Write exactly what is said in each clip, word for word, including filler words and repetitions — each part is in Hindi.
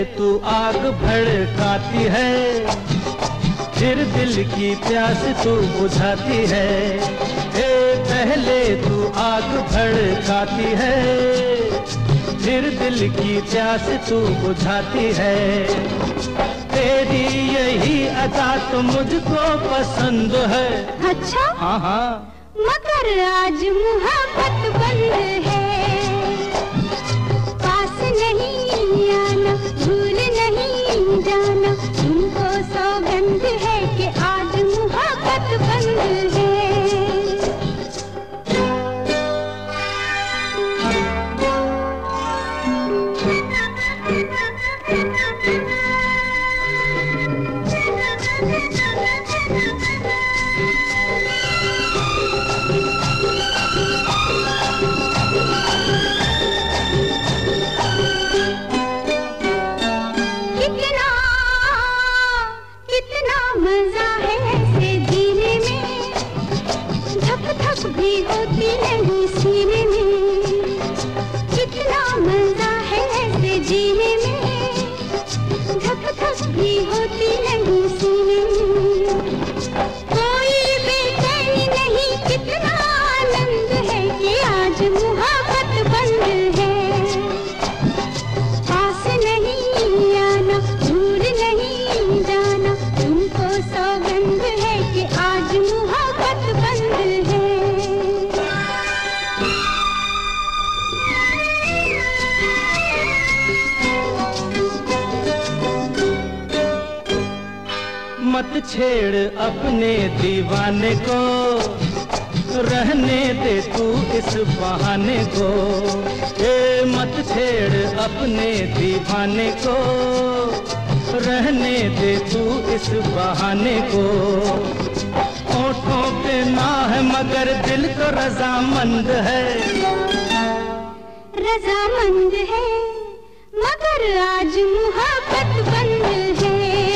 तू आग भड़काती है, फिर दिल की प्यास तू बुझाती है। ए पहले तू आग भड़काती है, फिर दिल की प्यास तू बुझाती है। तेरी यही अदा तो मुझको पसंद है। अच्छा? हाँ हाँ। मगर आज मोहब्बत बंद है, पास नहीं आना, भूल नहीं जाना, तुमको सौगंध है कि आज मोहब्बत बंद है। भी होती नहीं सीने में, कितना मजा है ऐसे जीने में, धक धक भी होती नहीं सीने में। कोई बेचैनी नहीं, कितना आनंद है कि आज मोहब्बत बंद है। पास नहीं आना, दूर नहीं जाना, तुमको सौगंध है कि आज मोहब्बत बंद है। मत छेड़ अपने दीवाने को, रहने दे तू इस बहाने को। ए मत छेड़ अपने दीवाने को, रहने दे तू इस बहाने को। होठों पे ना है मगर दिल तो रजामंद है, रजामंद है, मगर आज मोहब्बत बंद है।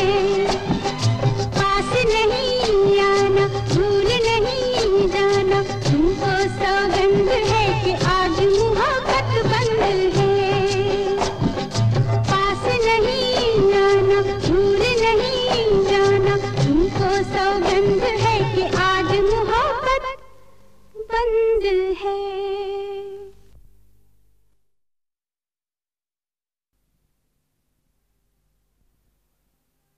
नहीं आना, भूल नहीं जाना, तुमको सौगंध है कि आज मोहब्बत बंद है। पास नहीं आना, भूल नहीं जाना, तुमको सौगंध है कि आज मोहब्बत बंद है।